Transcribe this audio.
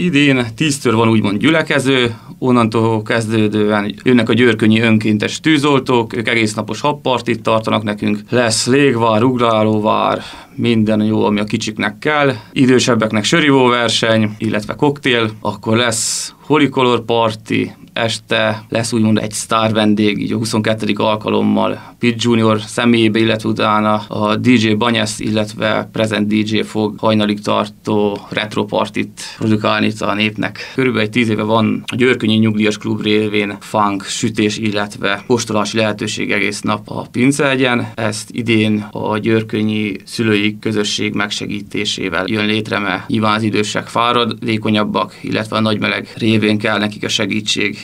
Idén 10-től van úgymond gyülekező, onnantól kezdődően jönnek a győrkönyi önkéntes tűzoltók, ők egésznapos habpartit tartanak nekünk, lesz légvár, ugrálóvár, minden jó, ami a kicsiknek kell, idősebbeknek sörivó verseny, illetve koktél, akkor lesz holicolor party, este lesz úgymond egy sztár vendég, így a 22. alkalommal Pitt Junior személyébe, illetve utána a DJ Banyesz, illetve Present DJ fog hajnalig tartó retropartit produkálni itt a népnek. Körülbelül 10 éve van a Győrkönyi Nyugdíjas Klub révén funk, sütés, illetve kóstolási lehetőség egész nap a Pincehegyen. Ezt idén a győrkönyi szülői közösség megsegítésével jön létre, mert nyilván az idősek fáradékonyabbak, illetve a nagy meleg révén kell nekik a segítség.